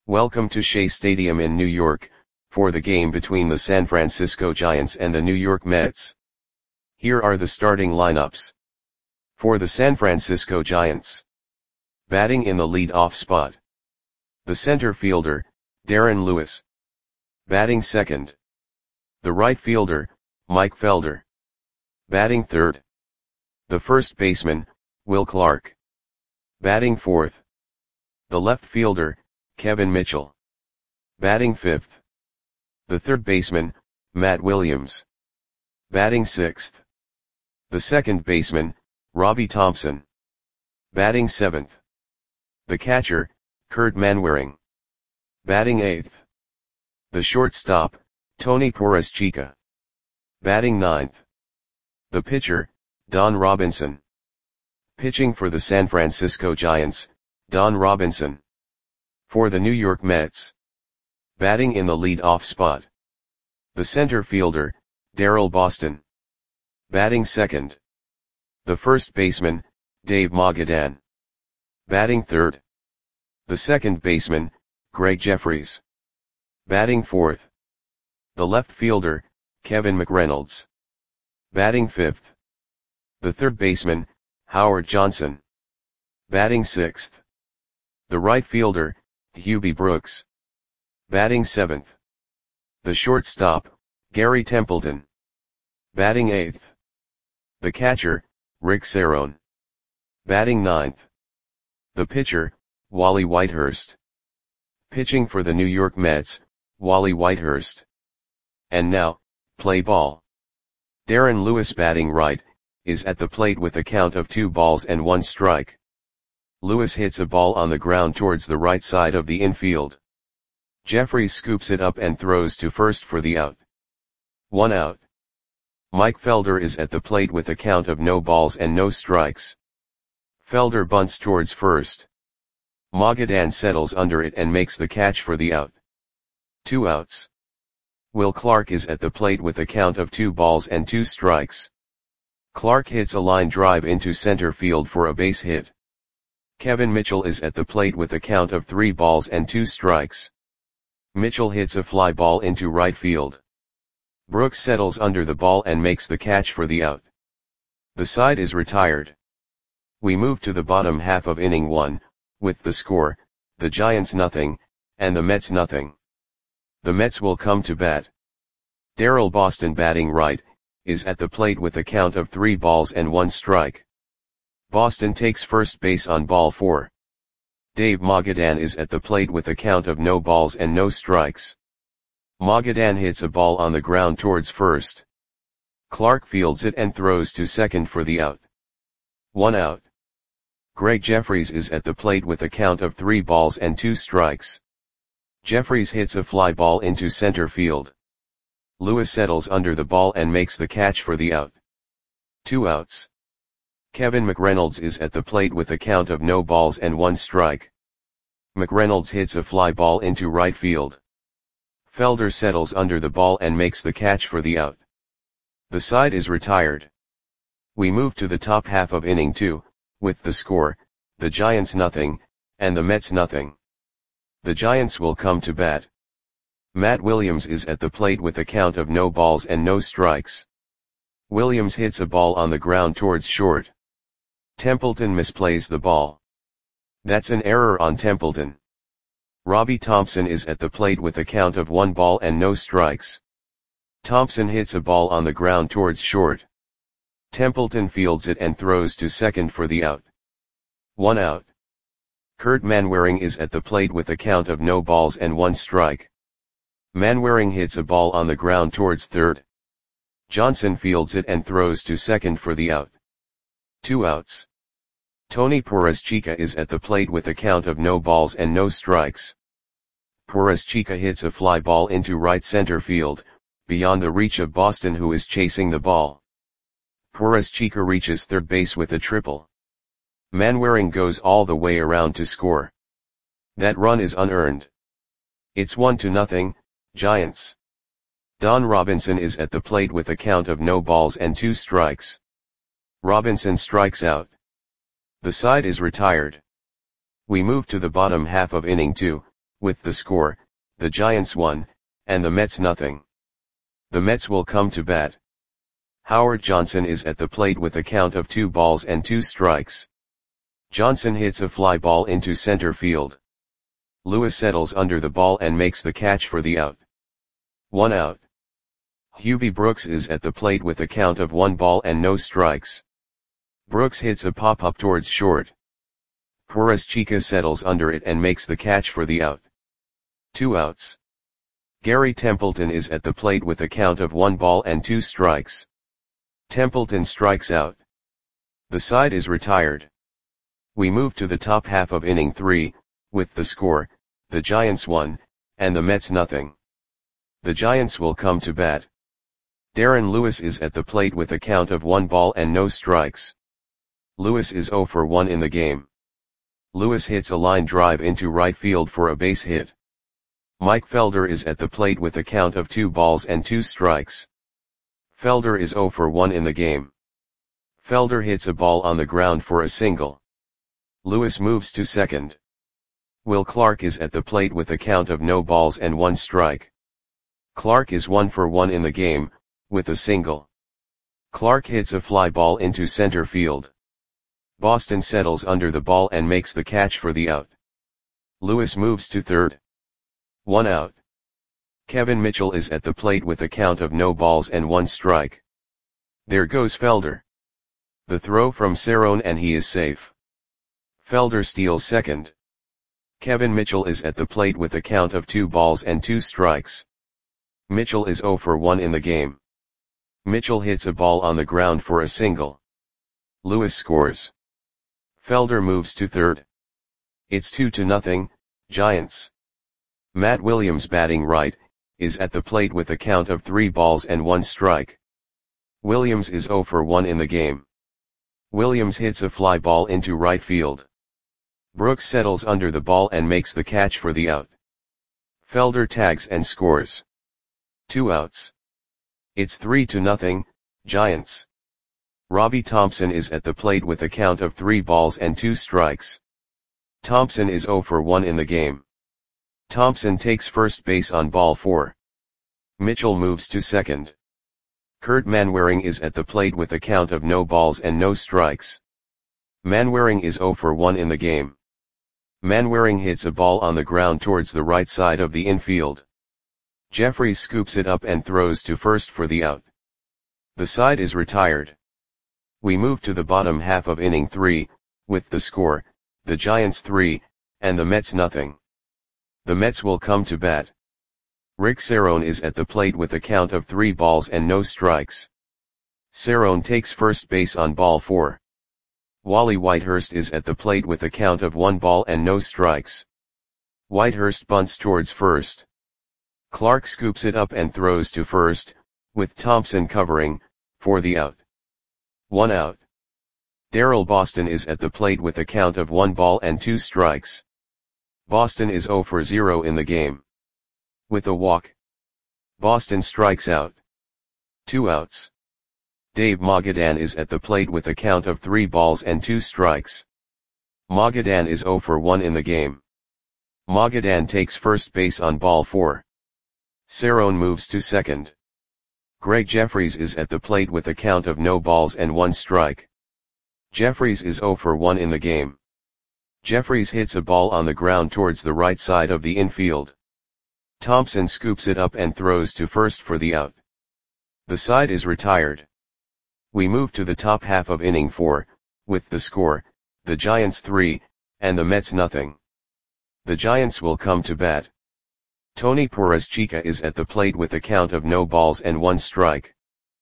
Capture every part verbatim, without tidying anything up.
Welcome to Shea Stadium in New York, for the game between the San Francisco Giants and the New York Mets. Here are the starting lineups. For the San Francisco Giants. Batting in the lead-off spot. The center fielder, Darren Lewis. Batting second. The right fielder, Mike Felder. Batting third. The first baseman, Will Clark. Batting fourth. The left fielder, Kevin Mitchell. Batting fifth. The third baseman, Matt Williams. Batting sixth. The second baseman, Robbie Thompson. Batting seventh. The catcher, Kurt Manwaring. Batting eighth. The shortstop, Tony Porras-Chica. Batting ninth. The pitcher, Don Robinson. Pitching for the San Francisco Giants, Don Robinson. For the New York Mets. Batting in the lead-off spot. The center fielder, Daryl Boston. Batting second. The first baseman, Dave Magadan. Batting third. The second baseman, Greg Jeffries. Batting fourth. The left fielder, Kevin McReynolds. Batting fifth. The third baseman, Howard Johnson. Batting sixth. The right fielder, Hubie Brooks. Batting seventh. The shortstop, Gary Templeton. Batting eighth. The catcher, Rick Cerone. Batting ninth. The pitcher, Wally Whitehurst. Pitching for the New York Mets, Wally Whitehurst. And now, play ball. Darren Lewis batting right, is at the plate with a count of two balls and one strike. Lewis hits a ball on the ground towards the right side of the infield. Jeffries scoops it up and throws to first for the out. One out. Mike Felder is at the plate with a count of no balls and no strikes. Felder bunts towards first. Magadan settles under it and makes the catch for the out. Two outs. Will Clark is at the plate with a count of two balls and two strikes. Clark hits a line drive into center field for a base hit. Kevin Mitchell is at the plate with a count of three balls and two strikes. Mitchell hits a fly ball into right field. Brooks settles under the ball and makes the catch for the out. The side is retired. We move to the bottom half of inning one, with the score, the Giants nothing, and the Mets nothing. The Mets will come to bat. Daryl Boston batting right, is at the plate with a count of three balls and one strike. Boston takes first base on ball four. Dave Magadan is at the plate with a count of no balls and no strikes. Magadan hits a ball on the ground towards first. Clark fields it and throws to second for the out. One out. Greg Jeffries is at the plate with a count of three balls and two strikes. Jeffries hits a fly ball into center field. Lewis settles under the ball and makes the catch for the out. Two outs. Kevin McReynolds is at the plate with a count of no balls and one strike. McReynolds hits a fly ball into right field. Felder settles under the ball and makes the catch for the out. The side is retired. We move to the top half of inning two, with the score, the Giants nothing, and the Mets nothing. The Giants will come to bat. Matt Williams is at the plate with a count of no balls and no strikes. Williams hits a ball on the ground towards short. Templeton misplays the ball. That's an error on Templeton. Robbie Thompson is at the plate with a count of one ball and no strikes. Thompson hits a ball on the ground towards short. Templeton fields it and throws to second for the out. One out. Kurt Manwaring is at the plate with a count of no balls and one strike. Manwaring hits a ball on the ground towards third. Johnson fields it and throws to second for the out. Two outs. Tony Porras-Chica is at the plate with a count of no balls and no strikes. Porras-Chica hits a fly ball into right center field, beyond the reach of Boston, who is chasing the ball. Porras-Chica reaches third base with a triple. Manwaring goes all the way around to score. That run is unearned. It's one to nothing, Giants. Don Robinson is at the plate with a count of no balls and two strikes. Robinson strikes out. The side is retired. We move to the bottom half of inning two, With the score, the Giants one, and the Mets nothing. The Mets will come to bat. Howard Johnson is at the plate with a count of two balls and two strikes. Johnson hits a fly ball into center field. Lewis settles under the ball and makes the catch for the out. One out. Hubie Brooks is at the plate with a count of one ball and no strikes. Brooks hits a pop-up towards short. Perez-Chica settles under it and makes the catch for the out. Two outs. Gary Templeton is at the plate with a count of one ball and two strikes. Templeton strikes out. The side is retired. We move to the top half of inning three, with the score, the Giants one, and the Mets nothing. The Giants will come to bat. Darren Lewis is at the plate with a count of one ball and no strikes. Lewis is zero for one in the game. Lewis hits a line drive into right field for a base hit. Mike Felder is at the plate with a count of two balls and two strikes. Felder is zero for one in the game. Felder hits a ball on the ground for a single. Lewis moves to second. Will Clark is at the plate with a count of no balls and one strike. Clark is one for one in the game, with a single. Clark hits a fly ball into center field. Boston settles under the ball and makes the catch for the out. Lewis moves to third. One out. Kevin Mitchell is at the plate with a count of no balls and one strike. There goes Felder. The throw from Cerrone and he is safe. Felder steals second. Kevin Mitchell is at the plate with a count of two balls and two strikes. Mitchell is zero for one in the game. Mitchell hits a ball on the ground for a single. Lewis scores. Felder moves to third. It's two to nothing, Giants. Matt Williams, batting right, is at the plate with a count of three balls and one strike. Williams is zero for one in the game. Williams hits a fly ball into right field. Brooks settles under the ball and makes the catch for the out. Felder tags and scores. Two outs. It's three to nothing, Giants. Robbie Thompson is at the plate with a count of three balls and two strikes. Thompson is zero for one in the game. Thompson takes first base on ball four. Mitchell moves to second. Kurt Manwaring is at the plate with a count of no balls and no strikes. Manwaring is zero for one in the game. Manwaring hits a ball on the ground towards the right side of the infield. Jeffries scoops it up and throws to first for the out. The side is retired. We move to the bottom half of inning three, with the score, the Giants three, and the Mets nothing. The Mets will come to bat. Rick Cerrone is at the plate with a count of three balls and no strikes. Cerrone takes first base on ball four. Wally Whitehurst is at the plate with a count of one ball and no strikes. Whitehurst bunts towards first. Clark scoops it up and throws to first, with Thompson covering, for the out. One out. Darrell Boston is at the plate with a count of one ball and two strikes. Boston is zero for zero in the game. With a walk, Boston strikes out. Two outs. Dave Magadan is at the plate with a count of three balls and two strikes. Magadan is zero for one in the game. Magadan takes first base on ball four. Cerrone moves to second. Greg Jeffries is at the plate with a count of no balls and one strike. Jeffries is zero for one in the game. Jeffries hits a ball on the ground towards the right side of the infield. Thompson scoops it up and throws to first for the out. The side is retired. We move to the top half of inning four, with the score, the Giants three, and the Mets nothing. The Giants will come to bat. Tony Perez-Chica is at the plate with a count of no balls and one strike.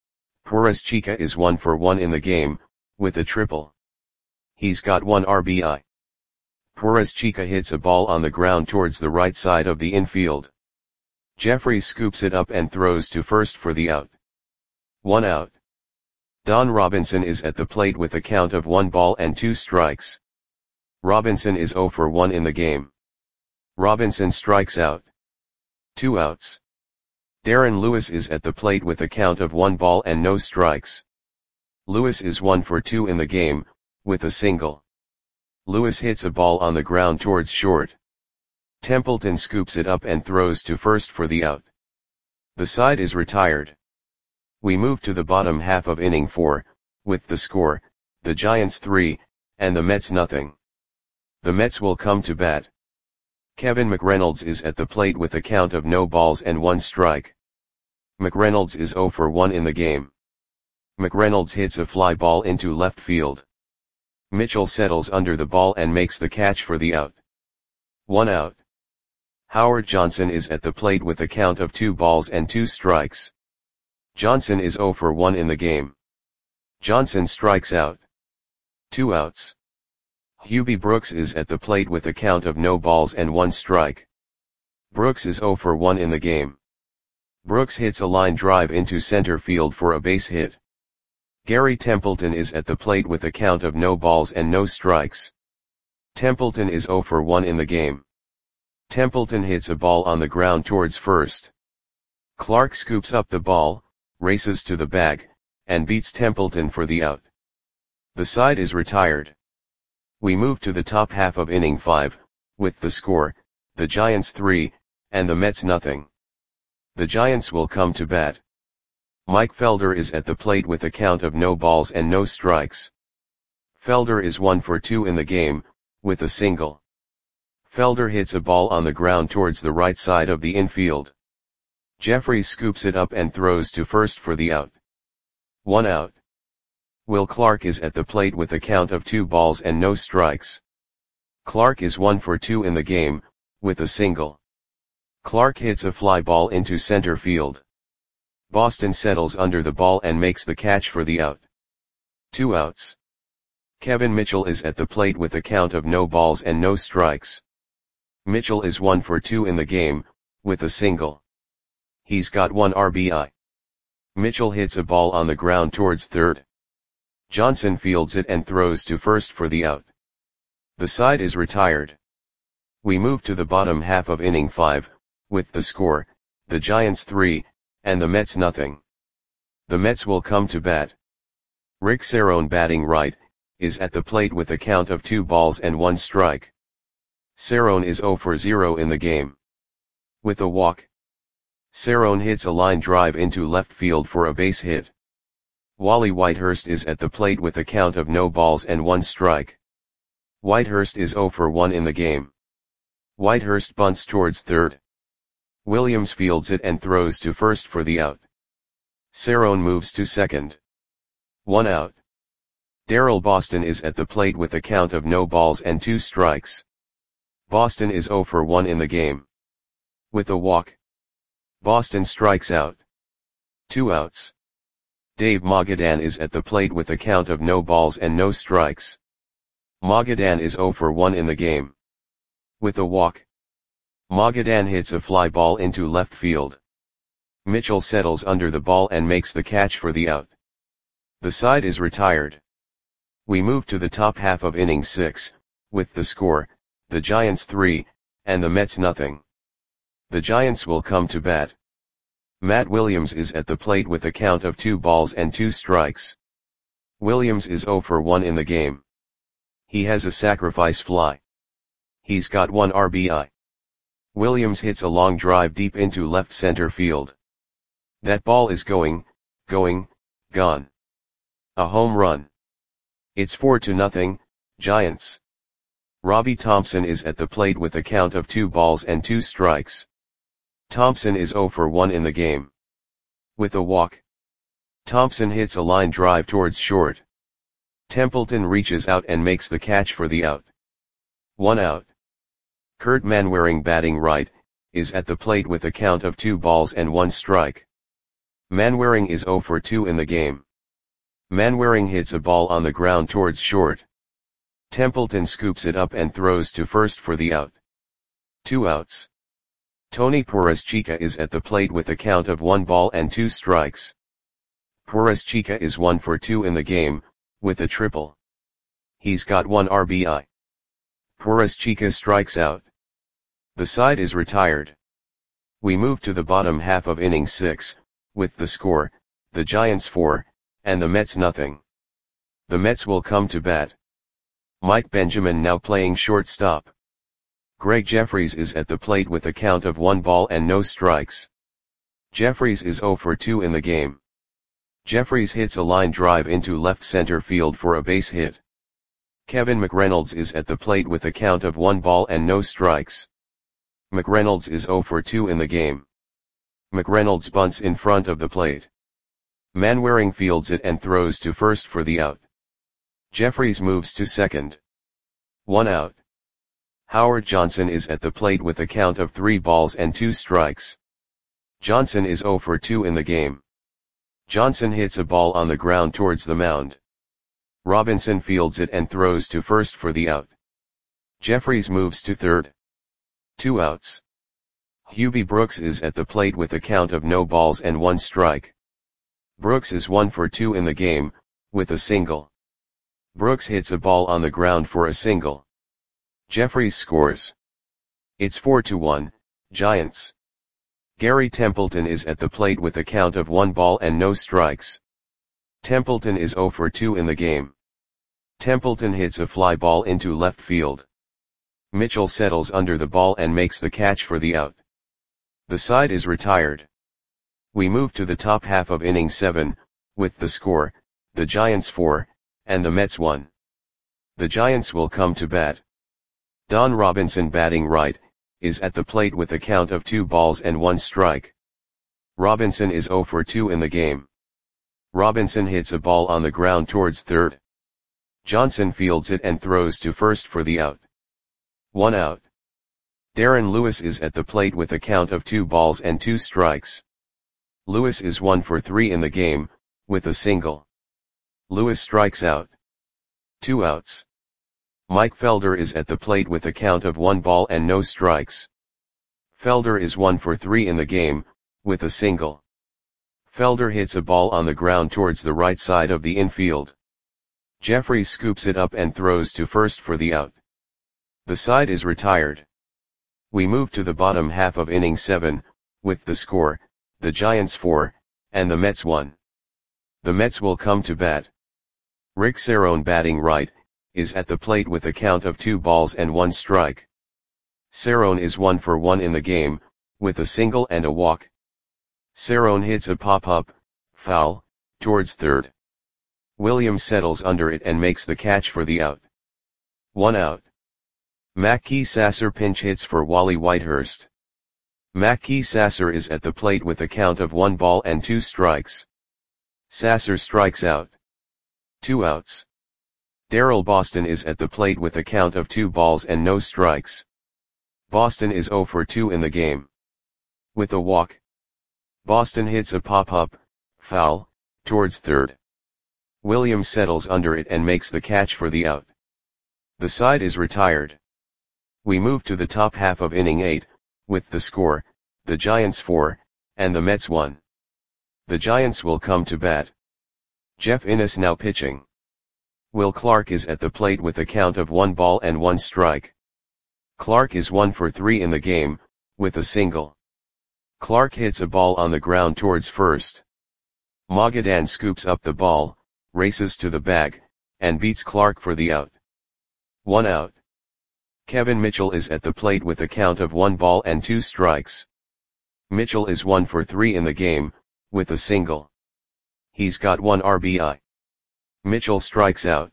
Perez-Chica is one for one in the game, with a triple. He's got one R B I. Perez-Chica hits a ball on the ground towards the right side of the infield. Jeffries scoops it up and throws to first for the out. One out. Don Robinson is at the plate with a count of one ball and two strikes. Robinson is zero for one in the game. Robinson strikes out. Two outs. Darren Lewis is at the plate with a count of one ball and no strikes. Lewis is one for two in the game, with a single. Lewis hits a ball on the ground towards short. Templeton scoops it up and throws to first for the out. The side is retired. We move to the bottom half of inning four, with the score, the Giants three, and the Mets nothing. The Mets will come to bat. Kevin McReynolds is at the plate with a count of no balls and one strike. McReynolds is oh for one in the game. McReynolds hits a fly ball into left field. Mitchell settles under the ball and makes the catch for the out. One out. Howard Johnson is at the plate with a count of two balls and two strikes. Johnson is oh for one in the game. Johnson strikes out. Two outs. Hubie Brooks is at the plate with a count of no balls and one strike. Brooks is oh for one in the game. Brooks hits a line drive into center field for a base hit. Gary Templeton is at the plate with a count of no balls and no strikes. Templeton is oh for one in the game. Templeton hits a ball on the ground towards first. Clark scoops up the ball, races to the bag, and beats Templeton for the out. The side is retired. We move to the top half of inning five, with the score, the Giants three, and the Mets nothing. The Giants will come to bat. Mike Felder is at the plate with a count of no balls and no strikes. Felder is one for two in the game, with a single. Felder hits a ball on the ground towards the right side of the infield. Jeffries scoops it up and throws to first for the out. One out. Will Clark is at the plate with a count of two balls and no strikes. Clark is one for two in the game, with a single. Clark hits a fly ball into center field. Boston settles under the ball and makes the catch for the out. Two outs. Kevin Mitchell is at the plate with a count of no balls and no strikes. Mitchell is one for two in the game, with a single. He's got one R B I. Mitchell hits a ball on the ground towards third. Johnson fields it and throws to first for the out. The side is retired. We move to the bottom half of inning five, with the score, the Giants three, and the Mets nothing. The Mets will come to bat. Rick Cerone, batting right, is at the plate with a count of two balls and one strike. Cerone is oh for zero in the game. With a walk. Cerone hits a line drive into left field for a base hit. Wally Whitehurst is at the plate with a count of no balls and one strike. Whitehurst is oh for one in the game. Whitehurst bunts towards third. Williams fields it and throws to first for the out. Cerone moves to second. One out. Darrell Boston is at the plate with a count of no balls and two strikes. Boston is oh for one in the game. With a walk. Boston strikes out. Two outs. Dave Magadan is at the plate with a count of no balls and no strikes. Magadan is oh for one in the game. With a walk. Magadan hits a fly ball into left field. Mitchell settles under the ball and makes the catch for the out. The side is retired. We move to the top half of inning six, with the score, the Giants three, and the Mets nothing. The Giants will come to bat. Matt Williams is at the plate with a count of two balls and two strikes. Williams is oh for one in the game. He has a sacrifice fly. He's got one R B I. Williams hits a long drive deep into left center field. That ball is going, going, gone. A home run. It's four to nothing, Giants. Robbie Thompson is at the plate with a count of two balls and two strikes. Thompson is oh for one in the game. With a walk. Thompson hits a line drive towards short. Templeton reaches out and makes the catch for the out. One out. Kurt Manwaring, batting right, is at the plate with a count of two balls and one strike. Manwaring is oh for two in the game. Manwaring hits a ball on the ground towards short. Templeton scoops it up and throws to first for the out. Two outs. Tony Perez-Chica is at the plate with a count of one ball and two strikes. Perez-Chica is one for two in the game, with a triple. He's got one R B I. Perez-Chica strikes out. The side is retired. We move to the bottom half of inning six, with the score, the Giants four, and the Mets nothing. The Mets will come to bat. Mike Benjamin now playing shortstop. Greg Jefferies is at the plate with a count of one ball and no strikes. Jefferies is zero for two in the game. Jefferies hits a line drive into left center field for a base hit. Kevin McReynolds is at the plate with a count of one ball and no strikes. McReynolds is zero for two in the game. McReynolds bunts in front of the plate. Manwaring fields it and throws to first for the out. Jefferies moves to second. One out. Howard Johnson is at the plate with a count of three balls and two strikes. Johnson is zero for two in the game. Johnson hits a ball on the ground towards the mound. Robinson fields it and throws to first for the out. Jefferies moves to third. Two outs. Hubie Brooks is at the plate with a count of no balls and one strike. Brooks is one for two in the game, with a single. Brooks hits a ball on the ground for a single. Jefferies scores. It's four to one, Giants. Gary Templeton is at the plate with a count of one ball and no strikes. Templeton is zero for two in the game. Templeton hits a fly ball into left field. Mitchell settles under the ball and makes the catch for the out. The side is retired. We move to the top half of inning seven, with the score, the Giants four, and the Mets one. The Giants will come to bat. Don Robinson, batting right, is at the plate with a count of two balls and one strike. Robinson is zero for two in the game. Robinson hits a ball on the ground towards third. Johnson fields it and throws to first for the out. One out. Darren Lewis is at the plate with a count of two balls and two strikes. Lewis is one for three in the game, with a single. Lewis strikes out. Two outs. Mike Felder is at the plate with a count of one ball and no strikes. Felder is one for three in the game, with a single. Felder hits a ball on the ground towards the right side of the infield. Jefferies scoops it up and throws to first for the out. The side is retired. We move to the bottom half of inning seven, with the score, the Giants four, and the Mets one. The Mets will come to bat. Rick Cerrone, batting right, is at the plate with a count of two balls and one strike. Cerrone is one for one in the game, with a single and a walk. Cerrone hits a pop-up, foul, towards third. Williams settles under it and makes the catch for the out. One out. Mackey Sasser pinch hits for Wally Whitehurst. Mackey Sasser is at the plate with a count of one ball and two strikes. Sasser strikes out. Two outs. Darrell Boston is at the plate with a count of two balls and no strikes. Boston is zero for two in the game. With a walk. Boston hits a pop-up, foul, towards third. Williams settles under it and makes the catch for the out. The side is retired. We move to the top half of inning eight, with the score, the Giants four, and the Mets one. The Giants will come to bat. Jeff Innes now pitching. Will Clark is at the plate with a count of one ball and one strike. Clark is one for three in the game, with a single. Clark hits a ball on the ground towards first. Magadan scoops up the ball, races to the bag, and beats Clark for the out. One out. Kevin Mitchell is at the plate with a count of one ball and two strikes. Mitchell is one for three in the game, with a single. He's got one R B I. Mitchell strikes out.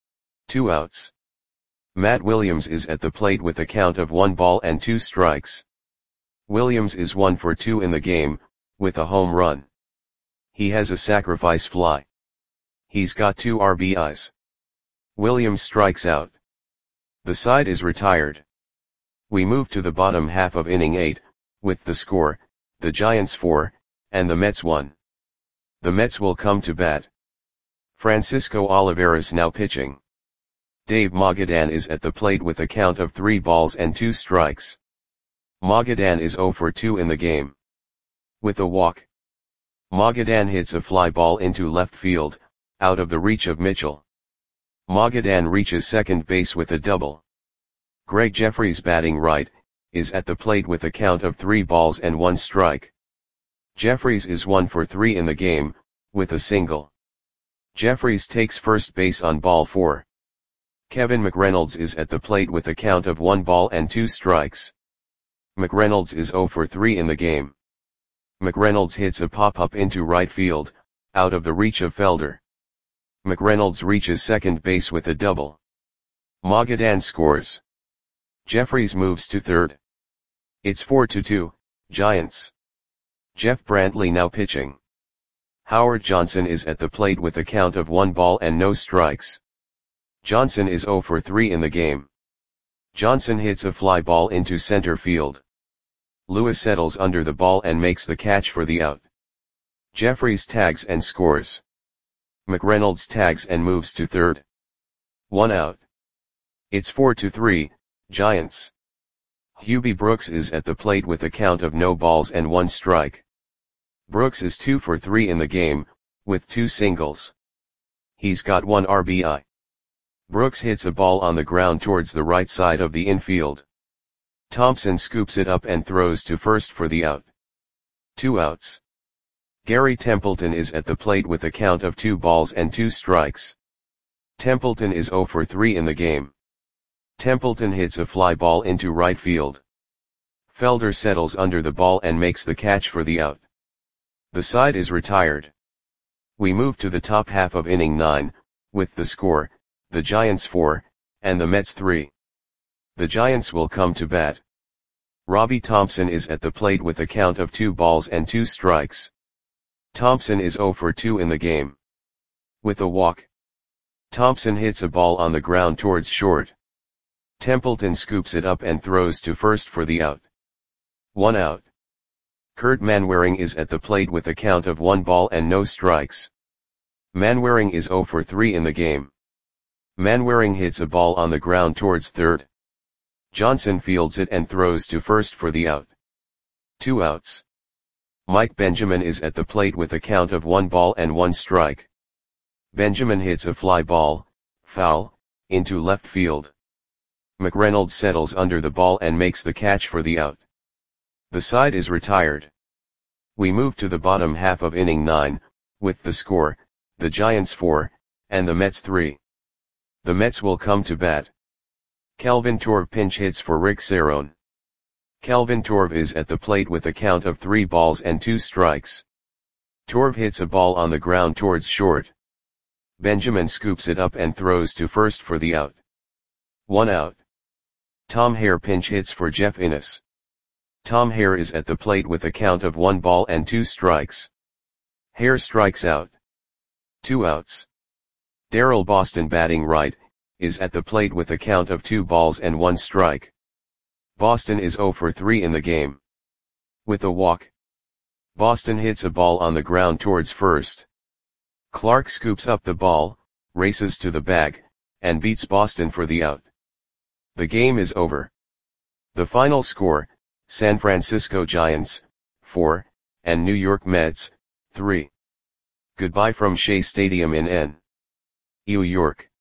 Two outs. Matt Williams is at the plate with a count of one ball and two strikes. Williams is one for two in the game, with a home run. He has a sacrifice fly. He's got two R B Is. Williams strikes out. The side is retired. We move to the bottom half of inning eight, with the score, the Giants four, and the Mets one. The Mets will come to bat. Francisco Olivares now pitching. Dave Magadan is at the plate with a count of three balls and two strikes. Magadan is zero for two in the game. With a walk. Magadan hits a fly ball into left field, out of the reach of Mitchell. Magadan reaches second base with a double. Greg Jefferies, batting right, is at the plate with a count of three balls and one strike. Jefferies is one for three in the game, with a single. Jefferies takes first base on ball four. Kevin McReynolds is at the plate with a count of one ball and two strikes. McReynolds is zero for three in the game. McReynolds hits a pop-up into right field, out of the reach of Felder. McReynolds reaches second base with a double. Magadan scores. Jeffries moves to third. It's four to two, Giants. Jeff Brantley now pitching. Howard Johnson is at the plate with a count of one ball and no strikes. Johnson is zero for three in the game. Johnson hits a fly ball into center field. Lewis settles under the ball and makes the catch for the out. Jeffries tags and scores. McReynolds tags and moves to third. One out. It's four to three, Giants. Hubie Brooks is at the plate with a count of no balls and one strike. Brooks is two for three in the game, with two singles. He's got one R B I. Brooks hits a ball on the ground towards the right side of the infield. Thompson scoops it up and throws to first for the out. Two outs. Gary Templeton is at the plate with a count of two balls and two strikes. Templeton is zero for three in the game. Templeton hits a fly ball into right field. Felder settles under the ball and makes the catch for the out. The side is retired. We move to the top half of inning nine, with the score, the Giants four, and the Mets three. The Giants will come to bat. Robbie Thompson is at the plate with a count of two balls and two strikes. Thompson is zero for two in the game. With a walk. Thompson hits a ball on the ground towards short. Templeton scoops it up and throws to first for the out. One out. Kurt Manwaring is at the plate with a count of one ball and no strikes. Manwaring is zero for three in the game. Manwaring hits a ball on the ground towards third. Johnson fields it and throws to first for the out. Two outs. Mike Benjamin is at the plate with a count of one ball and one strike. Benjamin hits a fly ball, foul, into left field. McReynolds settles under the ball and makes the catch for the out. The side is retired. We move to the bottom half of inning nine, with the score, the Giants four, and the Mets three. The Mets will come to bat. Kelvin Torv pinch hits for Rick Cerone. Kelvin Torv is at the plate with a count of three balls and two strikes. Torv hits a ball on the ground towards short. Benjamin scoops it up and throws to first for the out. One out. Tom Hare pinch hits for Jeff Innes. Tom Hare is at the plate with a count of one ball and two strikes. Hare strikes out. Two outs. Darrell Boston batting right, is at the plate with a count of two balls and one strike. Boston is zero for three in the game. With a walk. Boston hits a ball on the ground towards first. Clark scoops up the ball, races to the bag, and beats Boston for the out. The game is over. The final score, San Francisco Giants, four, and New York Mets, three. Goodbye from Shea Stadium in N. New York.